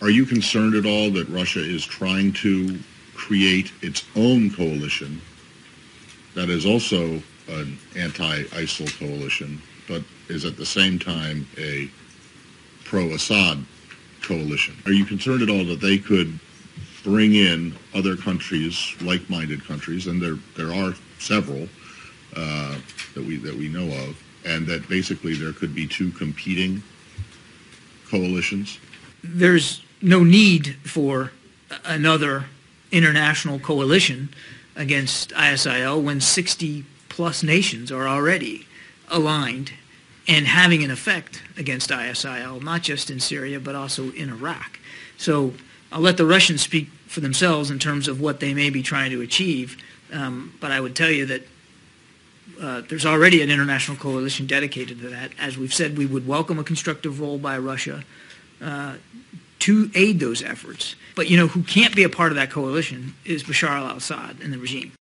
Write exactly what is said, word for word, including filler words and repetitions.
Are you concerned at all that Russia is trying to create its own coalition that is also an anti-ISIL coalition, but is at the same time a pro-Assad coalition? Are you concerned at all that they could bring in other countries, like-minded countries, and there there are several uh, that we that we know of, and that basically there could be two competing coalitions? There's no need for another international coalition against I S I L when sixty plus nations are already aligned and having an effect against I S I L, not just in Syria, but also in Iraq. So I'll let the Russians speak for themselves in terms of what they may be trying to achieve, um, but I would tell you that uh, there's already an international coalition dedicated to that. As we've said, we would welcome a constructive role by Russia uh, to aid those efforts. But, you know, who can't be a part of that coalition is Bashar al-Assad and the regime.